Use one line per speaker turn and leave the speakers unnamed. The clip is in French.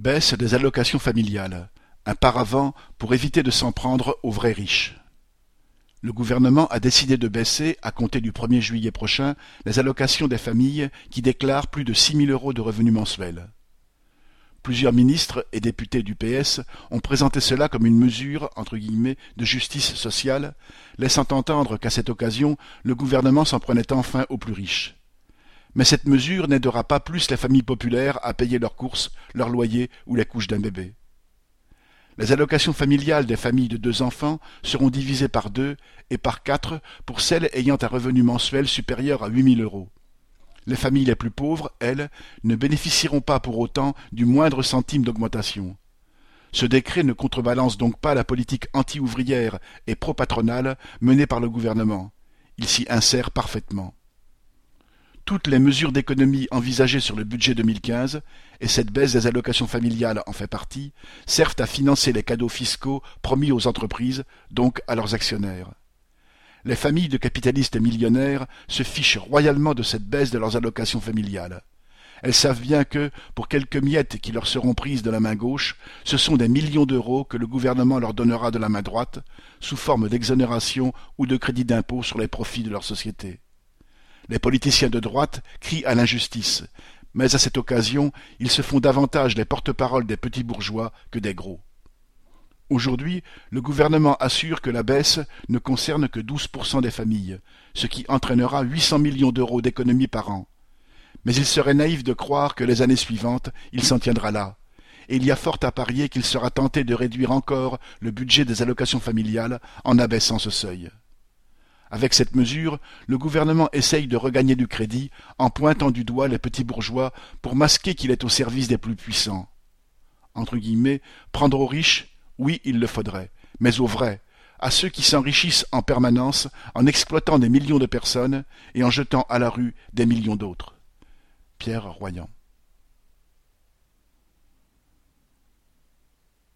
Baisse des allocations familiales, un paravent pour éviter de s'en prendre aux vrais riches. Le gouvernement a décidé de baisser, à compter du 1er juillet prochain, les allocations des familles qui déclarent plus de 6 000 € de revenus mensuels. Plusieurs ministres et députés du PS ont présenté cela comme une mesure entre guillemets, de justice sociale, laissant entendre qu'à cette occasion, le gouvernement s'en prenait enfin aux plus riches. Mais cette mesure n'aidera pas plus les familles populaires à payer leurs courses, leur loyer ou les couches d'un bébé. Les allocations familiales des familles de 2 enfants seront divisées par 2 et par 4 pour celles ayant un revenu mensuel supérieur à 8 000 €. Les familles les plus pauvres, elles, ne bénéficieront pas pour autant du moindre centime d'augmentation. Ce décret ne contrebalance donc pas la politique anti-ouvrière et pro-patronale menée par le gouvernement. Il s'y insère parfaitement. Toutes les mesures d'économie envisagées sur le budget 2015, et cette baisse des allocations familiales en fait partie, servent à financer les cadeaux fiscaux promis aux entreprises, donc à leurs actionnaires. Les familles de capitalistes et millionnaires se fichent royalement de cette baisse de leurs allocations familiales. Elles savent bien que, pour quelques miettes qui leur seront prises de la main gauche, ce sont des millions d'euros que le gouvernement leur donnera de la main droite, sous forme d'exonération ou de crédit d'impôt sur les profits de leur société. Les politiciens de droite crient à l'injustice, mais à cette occasion, ils se font davantage les porte-paroles des petits bourgeois que des gros. Aujourd'hui, le gouvernement assure que la baisse ne concerne que 12% des familles, ce qui entraînera 800 millions € d'économies par an. Mais il serait naïf de croire que les années suivantes, il s'en tiendra là, et il y a fort à parier qu'il sera tenté de réduire encore le budget des allocations familiales en abaissant ce seuil. Avec cette mesure, le gouvernement essaye de regagner du crédit en pointant du doigt les petits bourgeois pour masquer qu'il est au service des plus puissants. Entre guillemets, prendre aux riches, oui, il le faudrait, mais aux vrais, à ceux qui s'enrichissent en permanence en exploitant des millions de personnes et en jetant à la rue des millions d'autres. Pierre Royan.